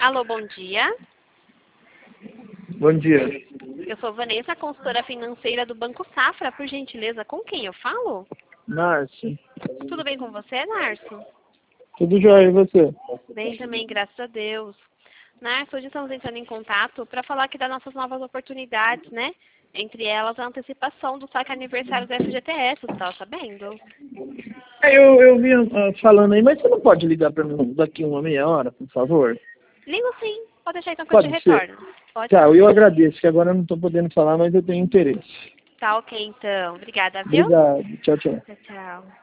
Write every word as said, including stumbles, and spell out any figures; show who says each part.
Speaker 1: Alô, bom dia.
Speaker 2: Bom dia.
Speaker 1: Eu sou Vanessa, consultora financeira do Banco Safra. Por gentileza, com quem eu falo?
Speaker 2: Márcio.
Speaker 1: Tudo bem com você, Narcio?
Speaker 2: Tudo jóia, e você?
Speaker 1: Bem também, graças a Deus. Narcio, hoje estamos entrando em contato para falar aqui das nossas novas oportunidades, né? Entre elas, a antecipação do saque aniversário do F G T S, você estava sabendo?
Speaker 2: É, Eu, eu vi ah, falando aí, mas você não pode ligar para mim daqui uma meia hora, por favor?
Speaker 1: Ligo sim, pode deixar então que eu te
Speaker 2: Pode ser.
Speaker 1: retorno. Pode
Speaker 2: Tá,
Speaker 1: sim.
Speaker 2: eu agradeço, que agora eu não estou podendo falar, mas eu tenho interesse.
Speaker 1: Tá ok, então. Obrigada, viu?
Speaker 2: Obrigado. Tchau, tchau.
Speaker 1: Tchau, tchau.